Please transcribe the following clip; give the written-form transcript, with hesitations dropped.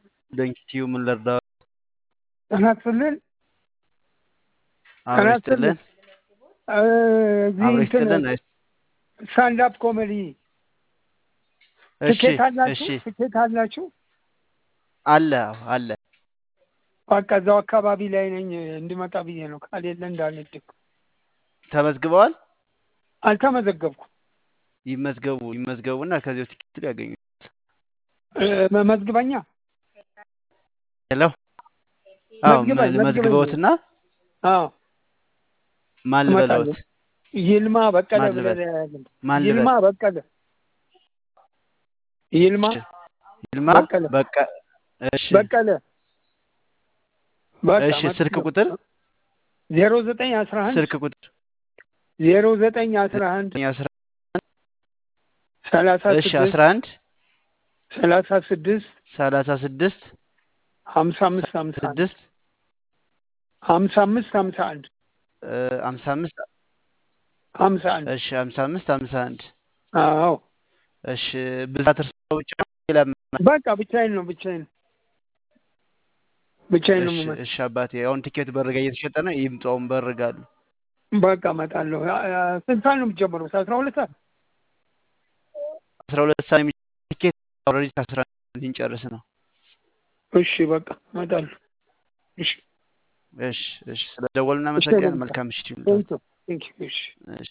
ደንኪቲዩ ምን ለርዳ ተናጥልን አብረስተልን እዚህ እንትን አብረስተልን ስታንድ አፕ ኮሜዲ እሺ እሺ ትኬት አላችሁ? አለ በቃ እዛው አካባቢ ላይ ነኝ እንድመጣ ብዬ ነው። ካሌለ እንዳልድክ። ተመዝግበዋል? አልተመዘገብኩም። ይመዝገቡና ከዚህ ትኬት ያገኙ። መዝግበኛ ሄሎ መዝግበውትና ማን ልበለውት? ይልማ በቀለ ብለህ ይልማ በቀለ በቃ እሺ በቀለ እሺ ስልክ ቁጥር 0911 ስልክ ቁጥር 0911 እሺ 11 36 55 55 51 እሺ 55 አዎ እሺ ብዛት እርሶ ብቻ በቃ ብቻዬን ነው እሺ አባቴ አሁን ቲኬት በርጋ እየተሸጠ ነው። ይምጣውን በርጋሉ። በቃ እመጣለሁ። ስንት ሰዓት ነው የሚጀምረው? 12 ሰዓት 12 ሰዓት ቲኬት ኦልሬዲ 11 ልንጨርስ ነው። እሺ በቃ እመጣለሁ። እሺ ስለደወልና መሰግናለን። መልካም ምሽት ይሁን። ቴንክ ዩ። እሺ